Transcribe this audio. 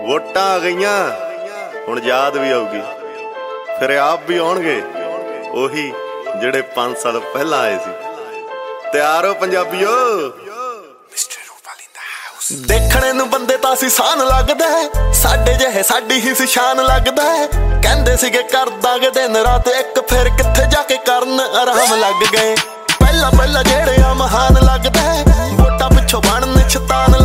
ਵੋਟਾਂ ਆ ਗਈਆਂ ਹੁਣ ਯਾਦ ਵੀ ਆਊਗੀ, ਫਿਰ ਆਪ ਵੀ ਆਉਣਗੇ ਉਹੀ ਜਿਹੜੇ 5 ਸਾਲ ਪਹਿਲਾਂ ਆਏ ਸੀ। ਤਿਆਰ ਹੋ ਪੰਜਾਬੀਓ। ਦੇਖਣੇ ਨੂੰ ਬੰਦੇ ਤਾਂ ਅਸੀਂ ਸਾਨ ਲੱਗਦਾ, ਸਾਡੇ ਜਿਹੇ ਸਾਡੀ ਹੀ ਸ਼ਾਨ ਲੱਗਦਾ। ਕਹਿੰਦੇ ਸੀਗੇ ਕਰ ਦਾਂਗੇ ਦਿਨ ਰਾਤ ਇੱਕ, ਫਿਰ ਕਿੱਥੇ ਜਾ ਕੇ ਕਰਨ ਆਰਾਮ ਲੱਗ ਗਏ। ਪਹਿਲਾਂ ਜਿਹੜੇ ਆ ਮਹਾਨ ਲੱਗਦਾ, ਵੋਟਾਂ ਪਿੱਛੋਂ ਬਣਨ ਸ਼ੈਤਾਨ